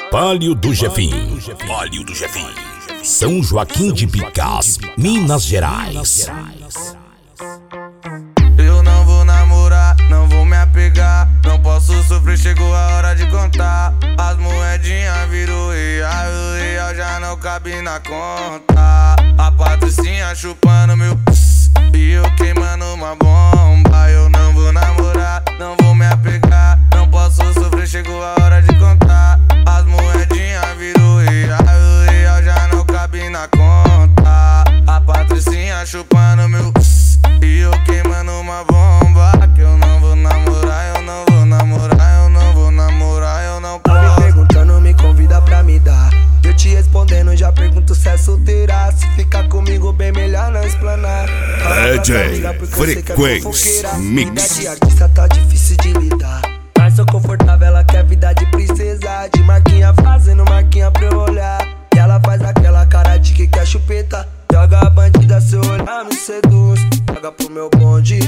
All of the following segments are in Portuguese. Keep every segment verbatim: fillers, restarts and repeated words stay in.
Palio do Jefim, Palio do Jefim, São Joaquim de Bicás, Minas Gerais. Eu não vou namorar, não vou me apegar, não posso sofrer, chegou a hora de contar. As moedinhas virou real, o real já não cabe na conta. A patricinha chupando meu pss, e eu queimando uma bomba. Eu não vou namorar, não vou me apegar, não posso sofrer, chegou a hora de contar. As moedinhas virou real, o real já não cabe na conta. A patricinha chupando meu pss, e eu queimando uma bomba. Que eu não vou namorar, eu não vou namorar, eu não vou namorar, eu não posso. Tá me perguntando, me convida pra me dar. Eu te respondendo, já pergunto se é solteira. Se ficar comigo, bem melhor não explanar. D J Frequência Mix. Vida de artista tá difícil de lidar, mas sou confortável, ela quer vida de princesa. De marquinha fazendo marquinha pra eu olhar. E ela faz aquela cara de que quer chupeta. Joga a bandida, seu olhar me seduz. Joga pro meu bonde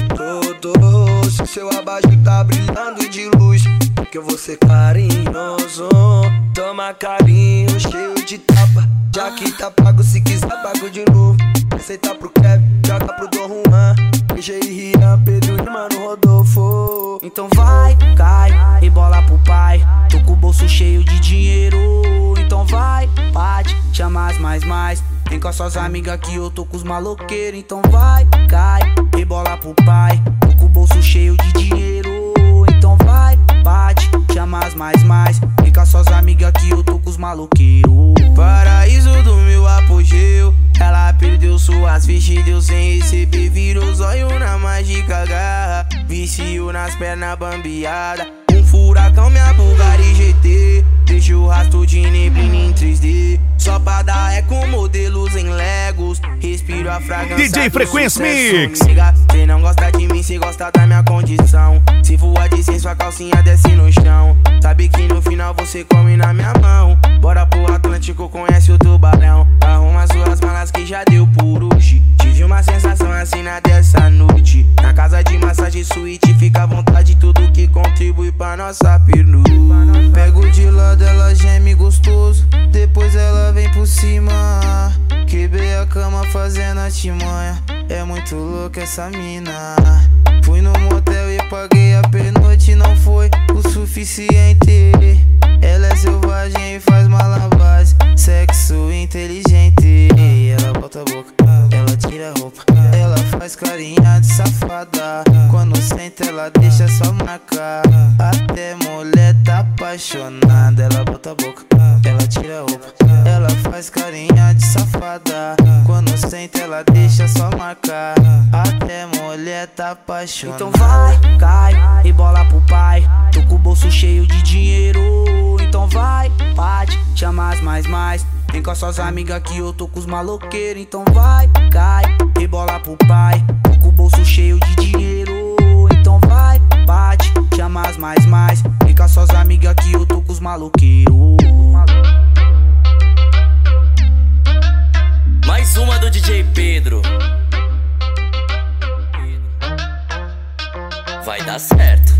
todo. Se seu abajur tá brilhando de luz, porque eu vou ser carinhoso. Toma carinho, cheio de tapa. Já que tá pago, se quiser pago de novo. Aceita pro Kevin, joga pro Dom Juan, P G I, Rian, Pedro e Mano Rodolfo. Então vai, cai e bola pro pai. Tô com o bolso cheio de dinheiro. Então vai, bate, chama as mais mais. Vem com as suas amigas que eu tô com os maloqueiros. Então vai, cai e bola pro pai. Tô com o bolso cheio de dinheiro. Então vai, bate, chama as mais mais. Vem com as suas amigas que eu tô com os maloqueiros. Paraíso do meu apogeu, ela perdeu suas fichas, deu sem receber. Virou zóio na mágica garra, viciou nas pernas bambeada. Um furacão, minha Bugatti G T, deixa o rastro de neblina em três D. Só pra dar é com modelos em Legos, respiro a fragrância D J Frequência Mix. Cê não gosta de mim, cê gosta da minha condição. Se voar de sem sua calcinha desce no chão. Sabe que no final você come na minha mão. Bora pro Atlântico, conhece o tubarão. Arruma suas malas que já deu por hoje. Tive uma sensação assim na dessa noite. Na casa de massagem suíte, fica à vontade, tudo que contribui pra nossa pernu. Pego de lado, ela geme gostoso, depois ela vem por cima. Quebrei a cama fazendo a timanha, é muito louca essa mina. Fui no motel e paguei a pernoite, não foi o suficiente. Ela é selvagem e faz malabares, sexo inteligente. Ela bota a boca, ela tira a roupa, ela faz carinha de safada. Quando senta ela deixa só marcar, até mulher tá apaixonada. Ela bota a boca, ela tira a roupa, ela faz carinha de safada. Quando senta ela deixa só marcar, até mulher tá apaixonada. Então vai, cai e bola pro pai. Tô com o bolso cheio de dinheiro. Então vai, bate, chama as mais mais. Vem com as suas amigas que eu tô com os maloqueiros. Então vai, cai e bola pro pai. Tô com o bolso cheio de dinheiro. Então vai, bate, chama as mais mais. Vem com as suas amigas que eu tô com os maloqueiros. Mais uma do D J Pedro. Vai dar certo.